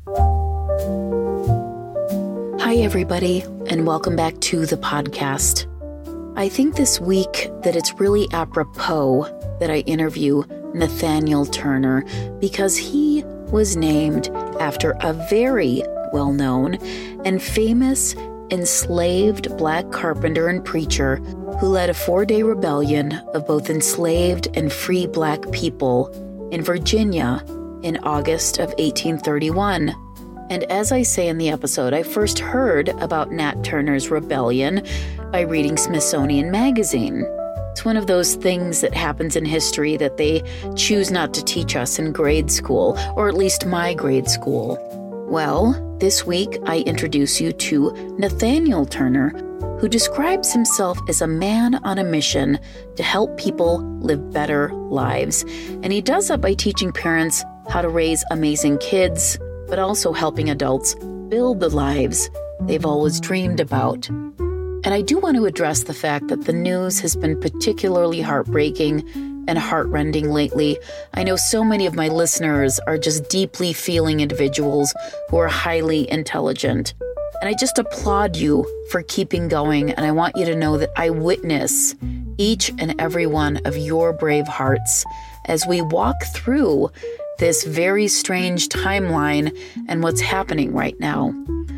Hi, everybody, and welcome back to the podcast. I think this week that it's really apropos that I interview Nathaniel Turner because he was named after a very well-known and famous enslaved Black carpenter and preacher who led a 4-day rebellion of both enslaved and free Black people in Virginia in August of 1831. And as I say in the episode, I first heard about Nat Turner's rebellion by reading Smithsonian Magazine. It's one of those things that happens in history that they choose not to teach us in grade school, or at least my grade school. Well, this week I introduce you to Nathaniel Turner, who describes himself as a man on a mission to help people live better lives. And he does that by teaching parents how to raise amazing kids, but also helping adults build the lives they've always dreamed about. And I do want to address the fact that the news has been particularly heartbreaking and heartrending lately. I know so many of my listeners are just deeply feeling individuals who are highly intelligent. And I just applaud you for keeping going, and I want you to know that I witness each and every one of your brave hearts as we walk through this very strange timeline and what's happening right now.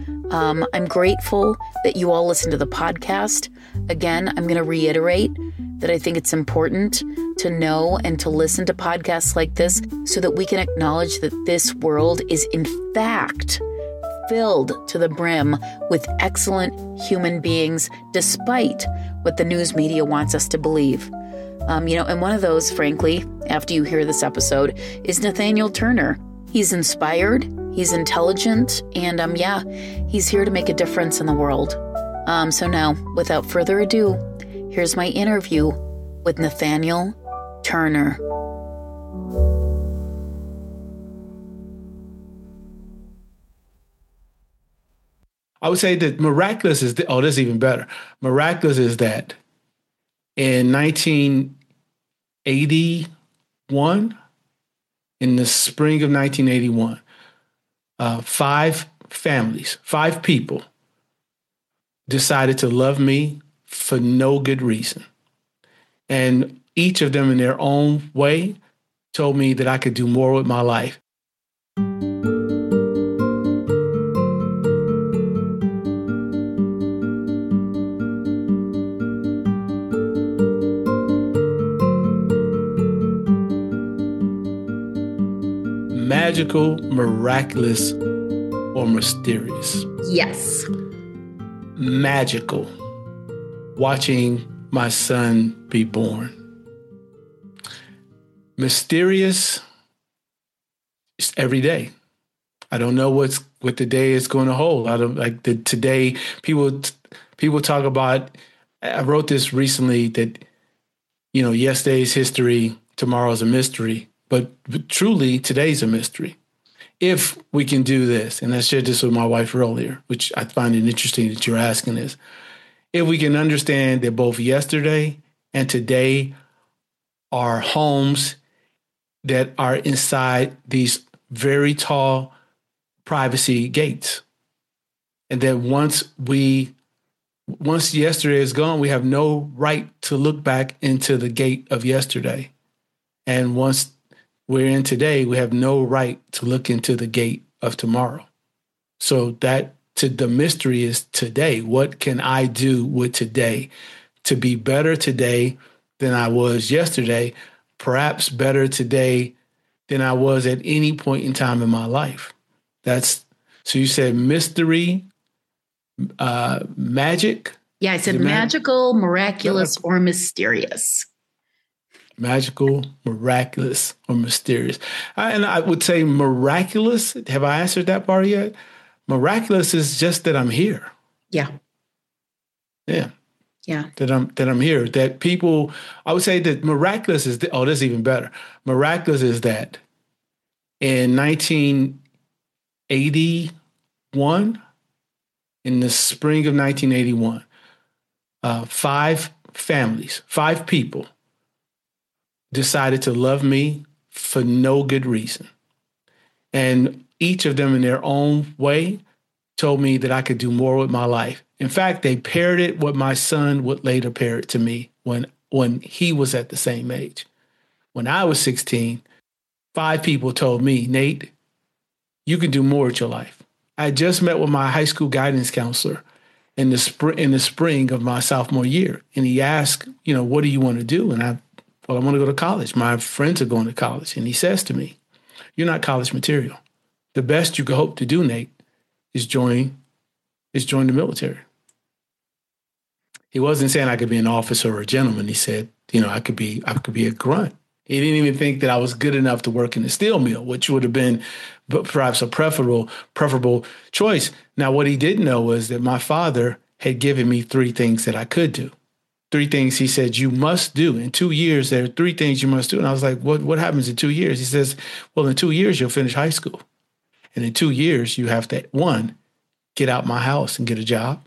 I'm grateful that you all listen to the podcast. Again, I'm going to reiterate that I think it's important to know and to listen to podcasts like this so that we can acknowledge that this world is in fact filled to the brim with excellent human beings, despite what the news media wants us to believe. And one of those, frankly, after you hear this episode, is Nathaniel Turner. He's inspired, he's intelligent, and he's here to make a difference in the world. So now, without further ado, here's my interview with Nathaniel Turner. I would say that miraculous is, this is even better. Miraculous is that in 1981, in the spring of 1981, 5 families, 5 people decided to love me for no good reason. And each of them in their own way told me that I could do more with my life. Magical, miraculous, or mysterious? Yes. Magical. Watching my son be born. Mysterious. It's every day. I don't know what the day is going to hold. I don't like today. People talk about. I wrote this recently that yesterday's history, tomorrow's a mystery. But truly, today's a mystery. If we can do this, and I shared this with my wife earlier, which I find it interesting that you're asking this. If we can understand that both yesterday and today are homes that are inside these very tall privacy gates. And that once yesterday is gone, we have no right to look back into the gate of yesterday. And once we're in today, we have no right to look into the gate of tomorrow. So the mystery is today. What can I do with today to be better today than I was yesterday, perhaps better today than I was at any point in time in my life? So you said mystery, magic? Yeah, I said magical, miraculous, or mysterious. Magical, miraculous, or mysterious. And I would say miraculous. Have I answered that part yet? Miraculous is just that I'm here. Yeah. Yeah. Yeah. That I'm here. That people, I would say that miraculous is, this is even better. Miraculous is that in 1981, in the spring of 1981, 5 families, 5 people decided to love me for no good reason. And each of them in their own way told me that I could do more with my life. In fact, they paired it what my son would later pair it to me when he was at the same age. When I was 16, 5 people told me, Nate, you can do more with your life. I had just met with my high school guidance counselor in the spring of my sophomore year. And he asked, what do you want to do? And I want to go to college. My friends are going to college. And he says to me, you're not college material. The best you could hope to do, Nate, is join the military. He wasn't saying I could be an officer or a gentleman. He said, I could be a grunt. He didn't even think that I was good enough to work in the steel mill, which would have been perhaps a preferable choice. Now, what he didn't know was that my father had given me 3 things that I could do. 3 things he said, you must do. In 2 years, there are 3 things you must do. And I was like, what happens in 2 years? He says, well, in 2 years, you'll finish high school. And in 2 years, you have to, 1, get out my house and get a job.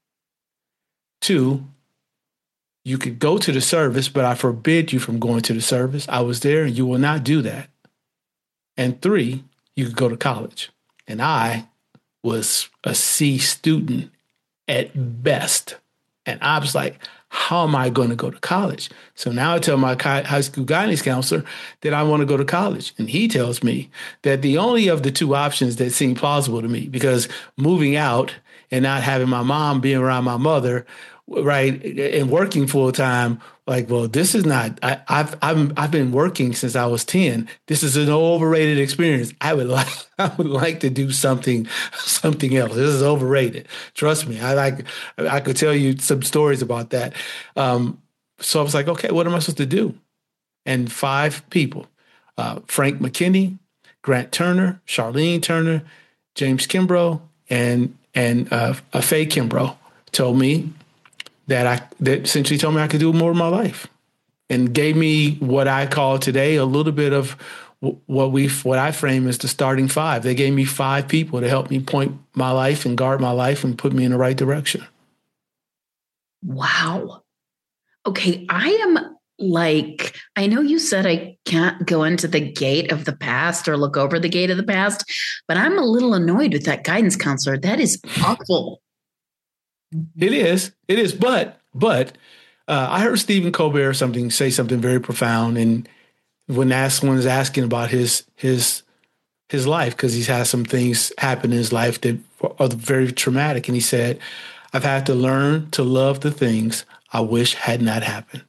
2, you could go to the service, but I forbid you from going to the service. I was there and you will not do that. And 3, you could go to college. And I was a C student at best. And I was like, how am I going to go to college? So now I tell my high school guidance counselor that I want to go to college. And he tells me that the only of the 2 options that seem plausible to me, because moving out and not having my mom being around my mother, right, and working full time, like, well, this is not. I've been working since I was 10. This is an overrated experience. I would like to do something else. This is overrated. Trust me. I could tell you some stories about that. So I was like, okay, what am I supposed to do? And 5 people: Frank McKinney, Grant Turner, Charlene Turner, James Kimbrough, and Faye Kimbrough told me that essentially told me I could do more of my life, and gave me what I call today a little bit of what I frame as the starting 5. They gave me 5 people to help me point my life and guard my life and put me in the right direction. Wow. Okay, I know you said I can't go into the gate of the past or look over the gate of the past, but I'm a little annoyed with that guidance counselor. That is awful. It is. But I heard Stephen Colbert say something very profound. And when someone's asking about his life, because he's had some things happen in his life that are very traumatic. And he said, I've had to learn to love the things I wish had not happened.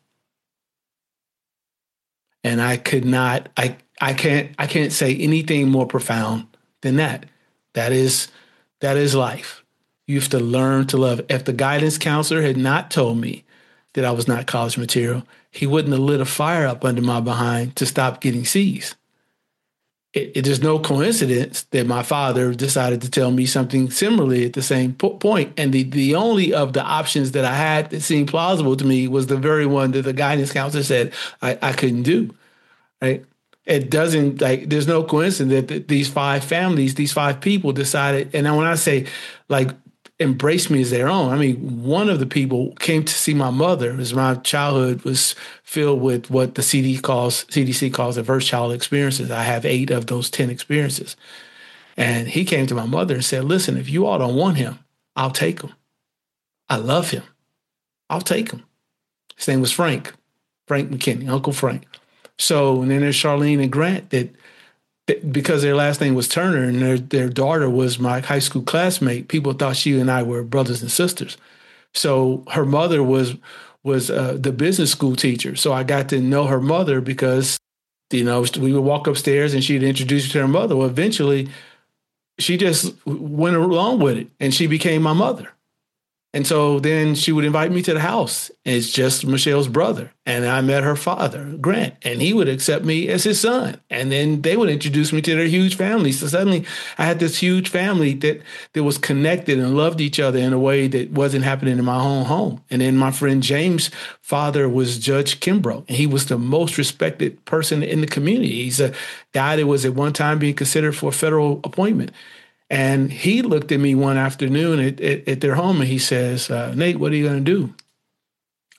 And I can't say anything more profound than that. That is life. You have to learn to love. If the guidance counselor had not told me that I was not college material, he wouldn't have lit a fire up under my behind to stop getting C's. It is no coincidence that my father decided to tell me something similarly at the same point. And the only of the options that I had that seemed plausible to me was the very one that the guidance counselor said I couldn't do, right? It doesn't, there's no coincidence that these 5 families, these 5 people decided, and when I say, embraced me as their own. I mean, one of the people came to see my mother as my childhood was filled with what the CDC calls adverse childhood experiences. I have 8 of those 10 experiences. And he came to my mother and said, listen, if you all don't want him, I'll take him. I love him. I'll take him. His name was Frank McKinney, Uncle Frank. So, and then there's Charlene and Grant that because their last name was Turner and their daughter was my high school classmate, people thought she and I were brothers and sisters. So her mother was the business school teacher. So I got to know her mother because, we would walk upstairs and she'd introduce you to her mother. Well, eventually she just went along with it and she became my mother. And so then she would invite me to the house. And it's just Michelle's brother. And I met her father, Grant, and he would accept me as his son. And then they would introduce me to their huge family. So suddenly I had this huge family that was connected and loved each other in a way that wasn't happening in my own home. And then my friend James' father was Judge Kimbrough, and he was the most respected person in the community. He's a guy that was at one time being considered for a federal appointment. And he looked at me one afternoon at their home and he says, Nate, what are you going to do?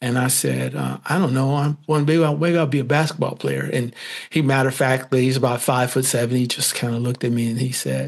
And I said, I don't know. Maybe I'll be a basketball player. And he, matter of fact, he's about 5'7". He just kind of looked at me and he said,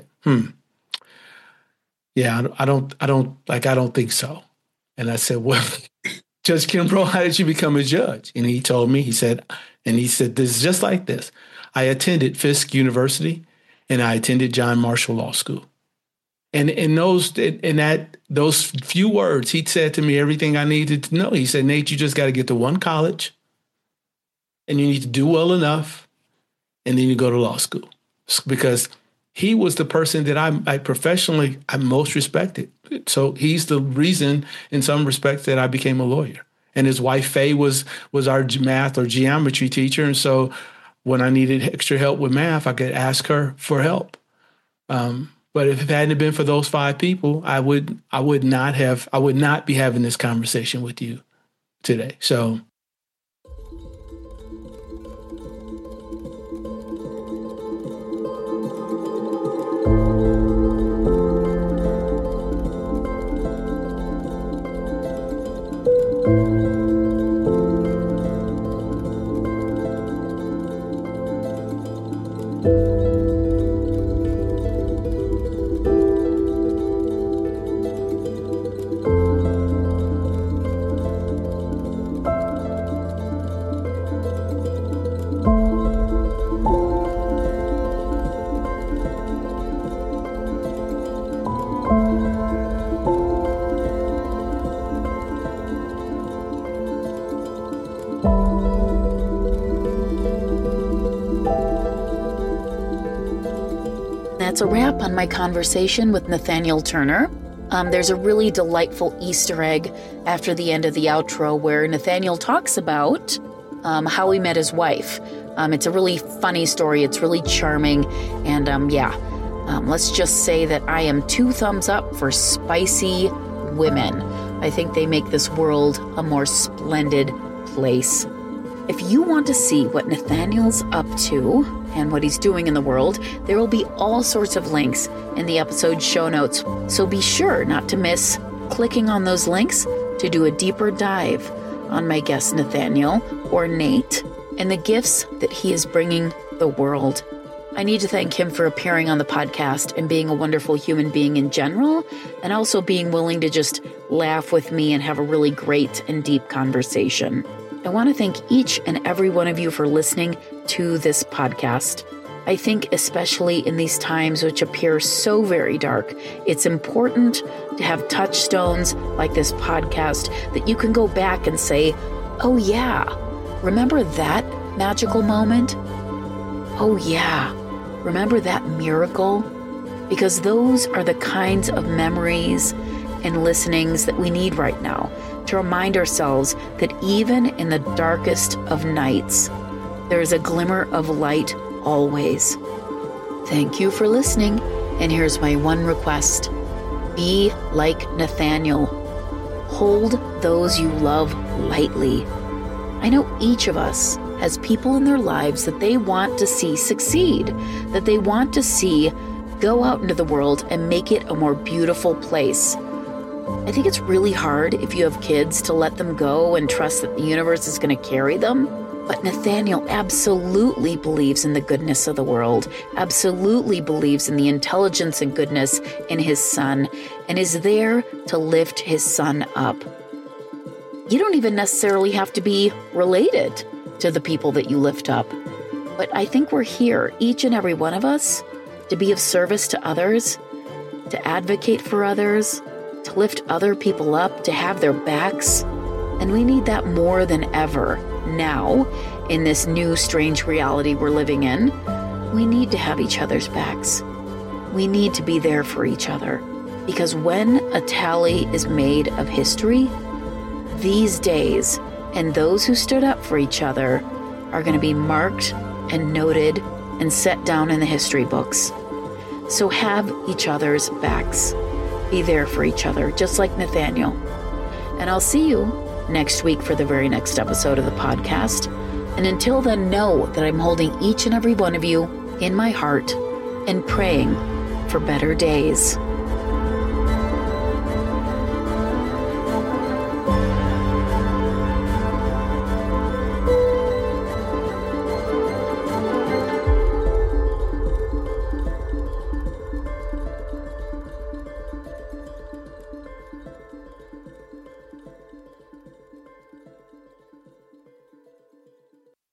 yeah, I don't think so. And I said, well, Judge Kimbrough, how did you become a judge? And he told me, he said, this is just like this. I attended Fisk University and I attended John Marshall Law School. And in those few words, he said to me everything I needed to know. He said, Nate, you just got to get to one college and you need to do well enough. And then you go to law school, because he was the person that I professionally most respected. So he's the reason in some respects that I became a lawyer. And his wife, Faye, was our math or geometry teacher. And so when I needed extra help with math, I could ask her for help. But if it hadn't been for those 5 people, I would not be having this conversation with you today. So. That's a wrap on my conversation with Nathaniel Turner. There's a really delightful Easter egg after the end of the outro where Nathaniel talks about how he met his wife. It's a really funny story. It's really charming. And let's just say that I am 2 thumbs up for spicy women. I think they make this world a more splendid place. If you want to see what Nathaniel's up to and what he's doing in the world, there will be all sorts of links in the episode show notes. So be sure not to miss clicking on those links to do a deeper dive on my guest Nathaniel, or Nate, and the gifts that he is bringing the world. I need to thank him for appearing on the podcast and being a wonderful human being in general, and also being willing to just laugh with me and have a really great and deep conversation. I want to thank each and every one of you for listening to this podcast. I think especially in these times which appear so very dark, it's important to have touchstones like this podcast that you can go back and say, oh yeah, remember that magical moment? Oh yeah, remember that miracle? Because those are the kinds of memories and listenings that we need right now, to remind ourselves that even in the darkest of nights, there is a glimmer of light always. Thank you for listening, and here's my one request. Be like Nathaniel. Hold those you love lightly. I know each of us has people in their lives that they want to see succeed, that they want to see go out into the world and make it a more beautiful place. I think it's really hard if you have kids to let them go and trust that the universe is going to carry them. But Nathaniel absolutely believes in the goodness of the world, absolutely believes in the intelligence and goodness in his son, and is there to lift his son up. You don't even necessarily have to be related to the people that you lift up. But I think we're here, each and every one of us, to be of service to others, to advocate for others, to lift other people up, to have their backs. And we need that more than ever now, in this new strange reality we're living in. We need to have each other's backs. We need to be there for each other. Because when a tally is made of history, these days and those who stood up for each other are going to be marked and noted and set down in the history books. So have each other's backs. Be there for each other, just like Nathaniel. And I'll see you next week for the very next episode of the podcast. And until then, know that I'm holding each and every one of you in my heart and praying for better days.